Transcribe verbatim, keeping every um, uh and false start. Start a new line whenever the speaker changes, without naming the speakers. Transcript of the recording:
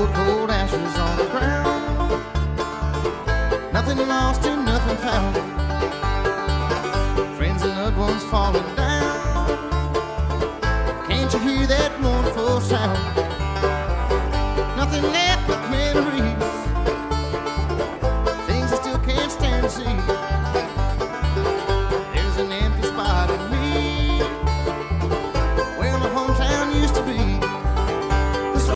cold, cold ashes on the ground. Nothing lost and nothing found. Friends and loved ones fall